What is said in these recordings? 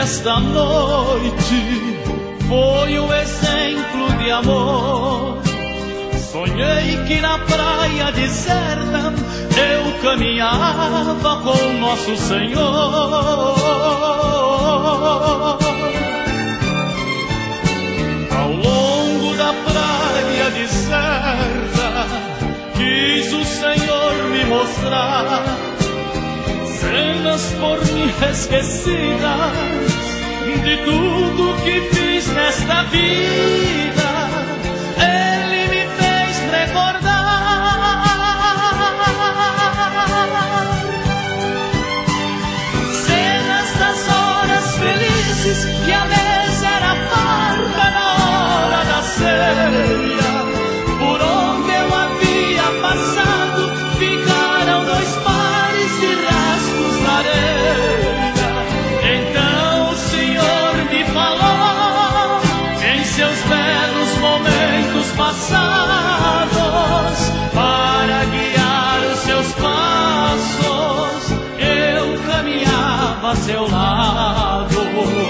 esta noite foi um exemplo de amor. Sonhei que na praia deserta eu caminhava com Nosso Senhor. Ao longo da praia deserta quis o Senhor me mostrar cenas por mim esquecidas de tudo que fiz nesta vida. Ele me fez recordar cenas das horas felizes que a mesa era farta na hora da ceia. Por onde eu havia passado ficaram 2 pares de rastros na areia. Então o Senhor me falou em seus belos momentos passados, para guiar os seus passos eu caminhava a seu lado.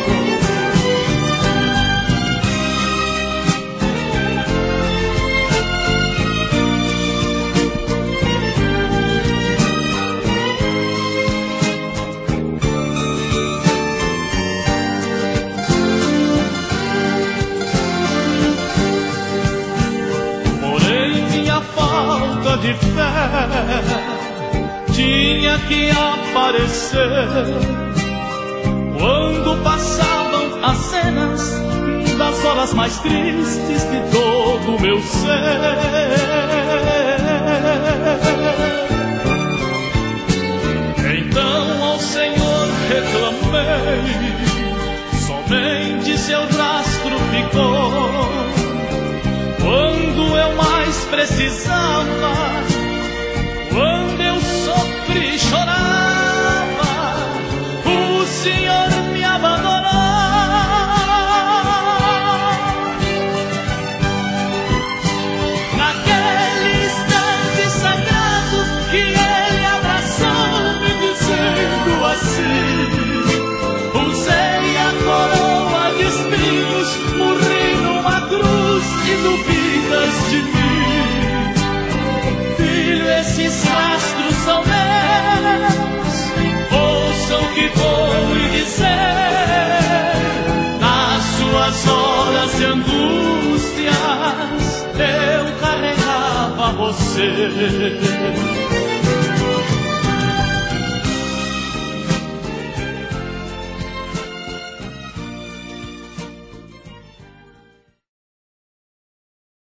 De fé tinha que aparecer quando passavam as cenas das horas mais tristes de todo o meu ser. Então ao Senhor reclamei, somente seu rastro ficou. Quando eu mais precisava, quando eu sofri e chorava, o Senhor me abandonou. Naquele instante sagrado que Ele abraçou-me dizendo assim: usei a coroa de espinhos, morri numa cruz e duvidas de mim. Filho, esses rastros são meus, ouçam o que vou lhe dizer. Nas suas horas de angústias eu carregava você.